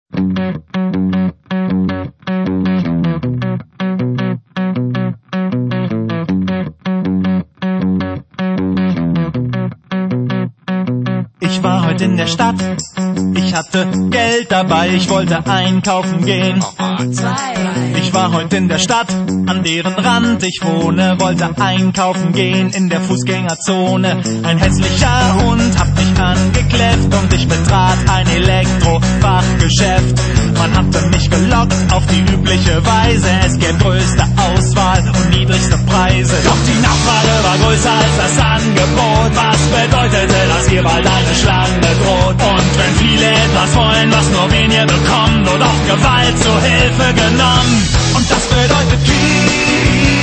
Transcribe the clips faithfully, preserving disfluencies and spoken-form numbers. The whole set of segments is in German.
Ich war heute in der Stadt, ich hatte Geld dabei, ich wollte einkaufen gehen. Ich war heute in der Stadt, an deren Rand ich wohne, wollte einkaufen gehen in der Fußgängerzone. Ein hässlicher Hund hat mich angekläfft und ich betrat ein Elektrofachgeschäft. Man hatte mich gelockt auf die übliche Weise, es gäbe größte Auswahl und niedrigste Preise. Doch die Nachfrage war größer als das Angebot, was bedeutete, dass hier bald eine Schlange droht. Und wenn viele etwas wollen, was nur wenige bekommen, wird auch Gewalt zur Hilfe genommen. Und das bedeutet Krieg.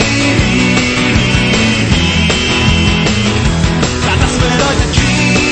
Ja, das bedeutet Krieg.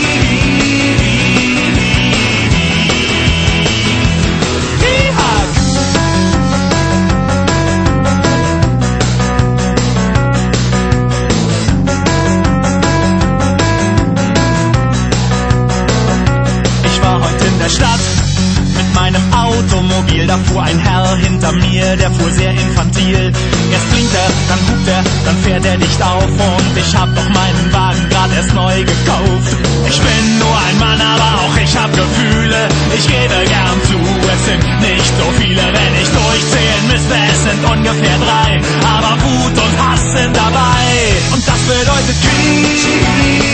Stadt mit meinem Automobil, da fuhr ein Herr hinter mir, der fuhr sehr infantil. Erst blinkt er, dann hupt er, dann fährt er dicht auf und ich hab doch meinen Wagen grad erst neu gekauft. Ich bin nur ein Mann, aber auch ich hab Gefühle, ich gebe gern zu, es sind nicht so viele, wenn ich durchzählen müsste, es sind ungefähr drei, aber Wut und Hass sind dabei und das bedeutet Krieg.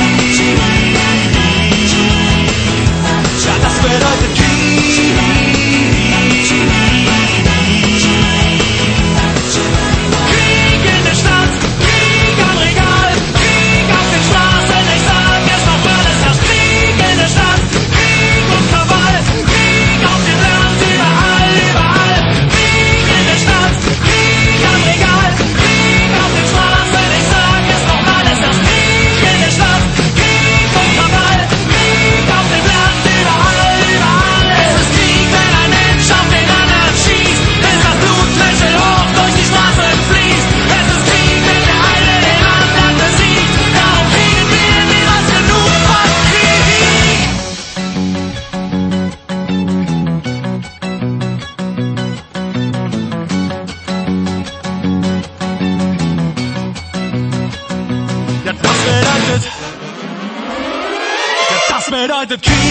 Ja, das bedeutet Krieg. Krieg in der Stadt, Krieg am Regal, Krieg auf den Straßen, ich sag es nochmal, es herrscht Krieg in der Stadt, Krieg und Krawall, Krieg auf dem Land, überall, überall. Krieg in der Stadt, Krieg am Regal, Krieg auf den Straßen, ich sag es nochmal, es herrscht Krieg in der Stadt, Krieg und Krawall, Krieg auf dem Land. Das bedeutet Krieg.